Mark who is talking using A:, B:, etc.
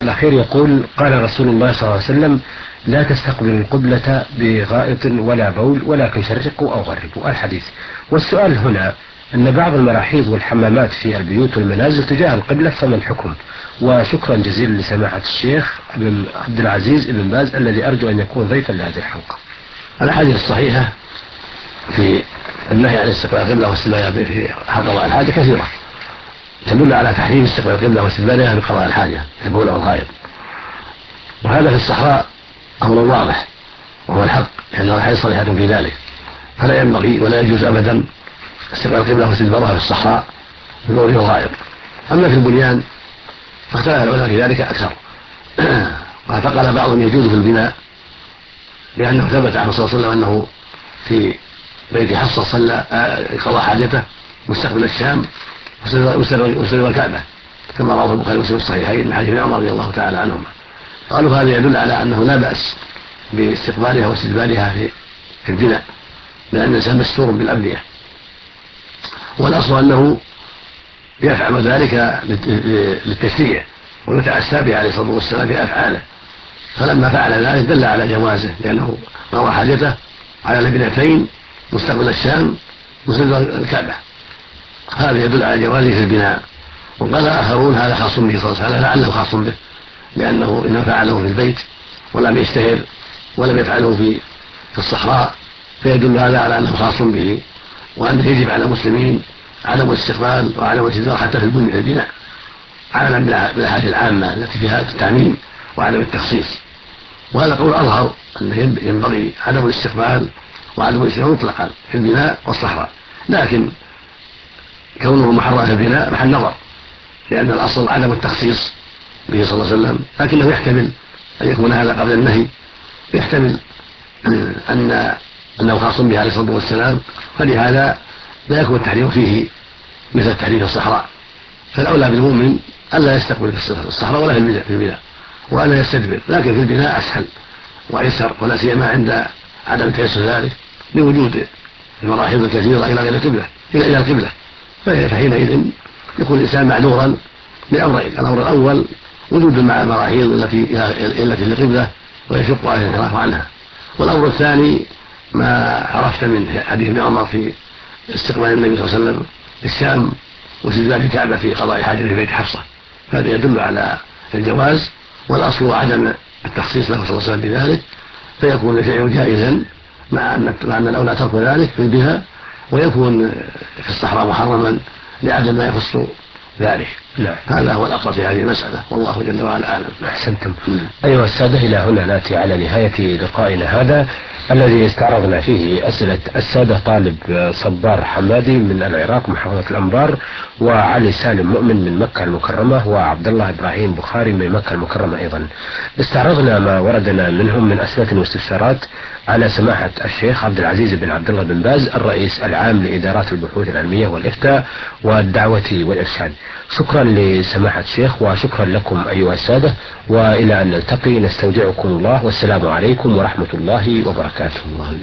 A: الأخير يقول: قال رسول الله صلى الله عليه وسلم: لا تستقبلوا القبلة بغائط ولا بول ولكن شرقوا أو غربوا. الحديث. والسؤال هنا أن بعض المراحيض والحمامات في البيوت والمنازل تجاه القبلة، فما الحكم؟ وشكرا جزيلا لسماحة الشيخ عبد العزيز بن باز الذي أرجو أن يكون ضيفا لهذه الحلقة.
B: الأحاديث الصحيحة في النهي عن استقبال القبلة واستدبارها في قضاء الحاجة كثيرة تدل على تحريم استقبال القبلة واستدبارها في قضاء الحاجة البول أو الغائط، وهذا في الصحراء أمر واضح وهو الحق، لأن الأحاديث صريحة في ذلك، فلا ينبغي ولا يجوز أبدا استقبال القبلة واستدبارها في الصحراء في البول والغائط. أما في البنيان فاختلف العلماء في ذلك أكثر فقال بعضهم يجوز في البناء، لأنه ثبت عنه صلى الله عليه وسلم أنه في بيت حفصة صلى قضى حاجته مستقبل الشام واستدبر الكعبة، كما رواه البخاري ومسلم في الصحيحين من حديث ابن عمر رضي الله تعالى عنهما. قالوا هذا يدل على أنه لا بأس باستقبالها واستدبارها في البناء، لأن الإنسان مستور بالأبنية، والأصل أنه يفعل ذلك للتشريع ويتأسى به عليه الصلاة والسلام في أفعاله، فلما فعل ذلك دل على جوازه، لأنه قضى حاجته على البنتين مستقبل الشام مستقبل الكعبة، هذا يدل على جوازه في البناء. وقال آخرون هذا خاص به صلى الله عليه وسلم، لعله خاص به لأنه إنما فعله في البيت ولم يشتهر ولم يفعله في الصحراء، فيدل هذا على أنه خاص به، وأنه يجب على المسلمين عدم الاستقبال وعدم الاستدبار حتى في البناء، عملا بالأحاديث العامة التي فيها التعميم وعدم التخصيص. وهذا قول أظهر أنه ينبغي عدم الاستقبال وعدم الاستدبار مطلقا في البناء والصحراء، لكن كونه محرم في البناء محل نظر، لأن الأصل عدم التخصيص به صلى الله عليه وسلم، لكنه يحتمل أن يكون هذا قبل النهي، يحتمل أنه خاص به عليه الصلاة والسلام، فلهذا لا يكون التحريم فيه مثل التحريم في الصحراء. فالأولى بالمؤمن ألا يستقبل في الصحراء ولا في البناء، وألا يستدبر، لكن في البناء أسهل وأيسر، ولا سيما عند عدم تيسر ذلك لوجود المراحيض الكثيرة إلى غير القبلة إلى القبلة، فحينئذ يكون الإنسان معذورا لأمرين: الأمر الأول وجود المراحيض التي للقبلة ويشق عليه الانحراف عنها، والأمر الثاني ما عرفت من حديث ابن عمر في استقبال النبي صلى الله عليه وسلم الشام واستدبار الكعبة في قضاء حاجته في بيت حفصة، هذا يدل على الجواز، والأصل عدم التخصيص له صلى الله عليه وسلم بذلك، فيكون الفعل جائزا مع أن الأولى ترك ذلك في البناء، ويكون في الصحراء محرما لعدم ما يخص ذلك.
A: لا.
B: هذا هو الأقرب في هذه المسألة، والله جل وعلا أعلم.
A: أحسنتم. أيها السادة، إلى هنا نأتي على نهاية لقائنا هذا الذي استعرضنا فيه أسئلة السادة طالب صبار حمادي من العراق محافظة الأنبار، وعلي سالم مؤمن من مكة المكرمة، وعبد الله إبراهيم بخاري من مكة المكرمة أيضا. استعرضنا ما وردنا منهم من أسئلة واستفسارات على سماحة الشيخ عبد العزيز بن عبد الله بن باز الرئيس العام لإدارات البحوث العلمية والإفتاء والدعوة والإرشاد. شكرا لسماحة الشيخ وشكرا لكم أيها السادة، وإلى أن نلتقي نستودعكم الله، والسلام عليكم ورحمة الله وبركاته.